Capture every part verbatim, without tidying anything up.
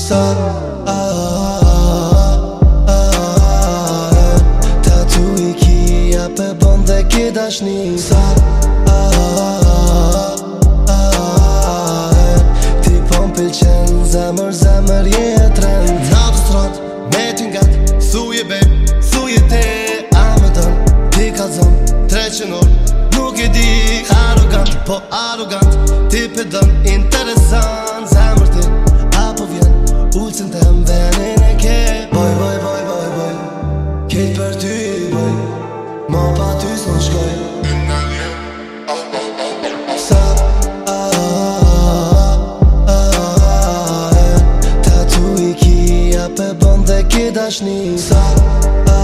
Sa a Tatu i kia pe bon dhe ki dashni. Sa a Ti po m'pëlqen zemër, zemër je e trend. Na autostrad, me ty ngat, thuje babe, thuje te. A me dën, ti ka zën, treqen orë. Nuk e di, arrogant, po arrogant. Ti pe dën, interesant, zemër ti. Apo vjen, ullëcën të mvenin e ke. Boj, boj, boj, boj, boj Kejt për ty, boj Ma pa ty s'në shkoj. Sa a Tatu i kia pe bon dhe ki dashni. Sa a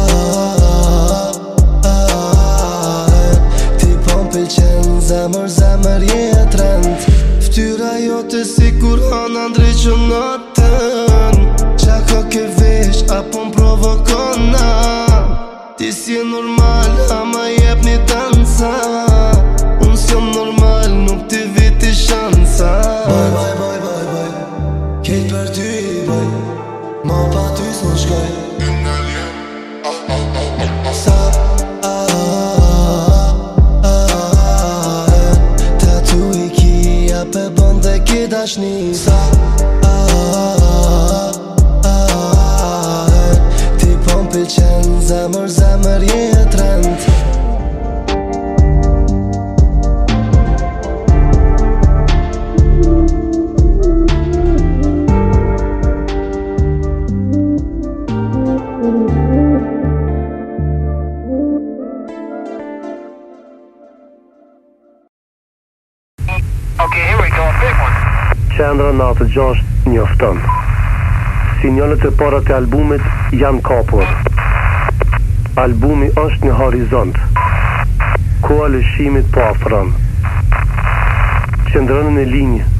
Ti po m'pëlqen zemër, zemër je e trend. Ftyra jote si kur hana ndryqë natën. Qa ka ke vesh apo m'provokona. Ti si e normal ama jep një dansa. Unë s'jom normal nuk ti viti shansa. Boj, boj, boj, boj, boj Kejt për ty, boj Ma pa ty s'në shkoj. Sa a Tatu i kia pe bon dhe ki dashni. Sa a Ti po m'pëlqen zemër, zemër je e trend. Okay, here we go, big one. Qendra natë gjashtë njofton. Sinjalet e para të albumit janë kapur. Albumi është në horizont. Koha lëshimit po afron. Qëndroni në linjë.